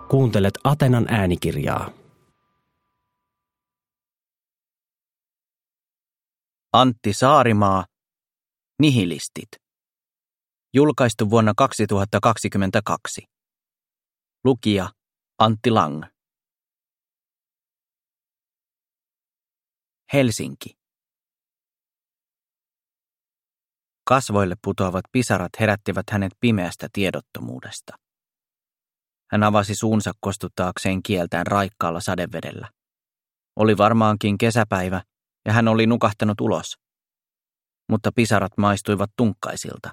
Kuuntelet Atenan äänikirjaa. Antti Saarimaa, Nihilistit. Julkaistu vuonna 2022. Lukija Antti Lang. Helsinki. Kasvoille putoavat pisarat herättivät hänet pimeästä tiedottomuudesta. Hän avasi suunsa kostuttaakseen kieltään raikkaalla sadevedellä. Oli varmaankin kesäpäivä ja hän oli nukahtanut ulos, mutta pisarat maistuivat tunkkaisilta.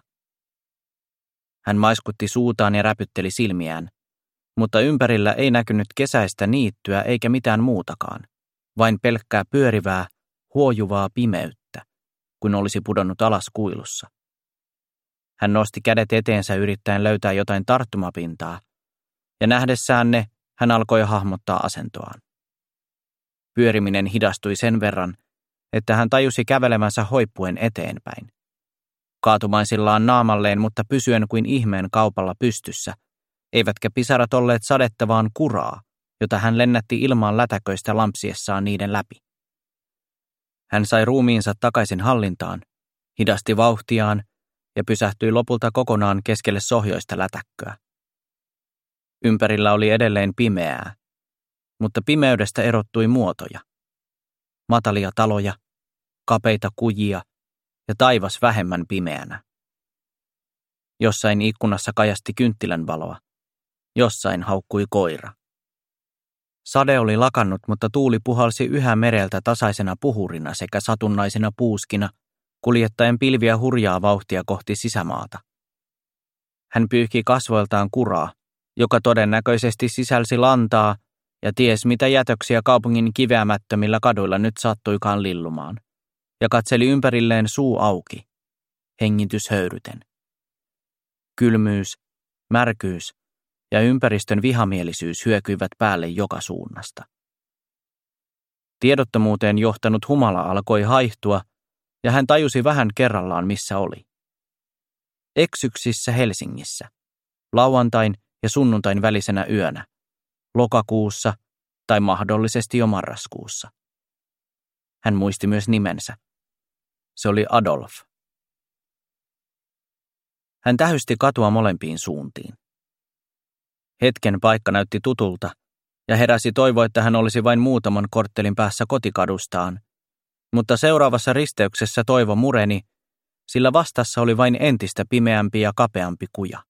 Hän maiskutti suutaan ja räpytteli silmiään, mutta ympärillä ei näkynyt kesäistä niittyä eikä mitään muutakaan, vain pelkkää pyörivää, huojuvaa pimeyttä, kuin olisi pudonnut alas kuilussa. Hän nosti kädet eteensä yrittäen löytää jotain tarttumapintaa, ja nähdessään ne, hän alkoi hahmottaa asentoaan. Pyöriminen hidastui sen verran, että hän tajusi kävelemänsä hoippuen eteenpäin. Kaatumaisillaan naamalleen, mutta pysyen kuin ihmeen kaupalla pystyssä, eivätkä pisarat olleet sadetta vaan kuraa, jota hän lennätti ilmaan lätäköistä lampsiessaan niiden läpi. Hän sai ruumiinsa takaisin hallintaan, hidasti vauhtiaan ja pysähtyi lopulta kokonaan keskelle sohjoista lätäkköä. Ympärillä oli edelleen pimeää, mutta pimeydestä erottui muotoja. Matalia taloja, kapeita kujia ja taivas vähemmän pimeänä. Jossain ikkunassa kajasti kynttilän valoa, jossain haukkui koira. Sade oli lakannut, mutta tuuli puhalsi yhä mereltä tasaisena puhurina sekä satunnaisena puuskina, kuljettaen pilviä hurjaa vauhtia kohti sisämaata. Hän pyyhki kasvoiltaan kuraa, joka todennäköisesti sisälsi lantaa ja ties mitä jätöksiä kaupungin kiveämättömillä kaduilla nyt sattuikaan lillumaan, ja katseli ympärilleen suu auki, hengitys höyryten. Kylmyys, märkyys ja ympäristön vihamielisyys hyökyivät päälle joka suunnasta. Tiedottomuuteen johtanut humala alkoi haihtua, ja hän tajusi vähän kerrallaan missä oli. Eksyksissä Helsingissä, lauantain ja sunnuntain välisenä yönä, lokakuussa tai mahdollisesti jo marraskuussa. Hän muisti myös nimensä. Se oli Adolf. Hän tähysti katua molempiin suuntiin. Hetken paikka näytti tutulta, ja heräsi toivo, että hän olisi vain muutaman korttelin päässä kotikadustaan, mutta seuraavassa risteyksessä toivo mureni, sillä vastassa oli vain entistä pimeämpi ja kapeampi kuja.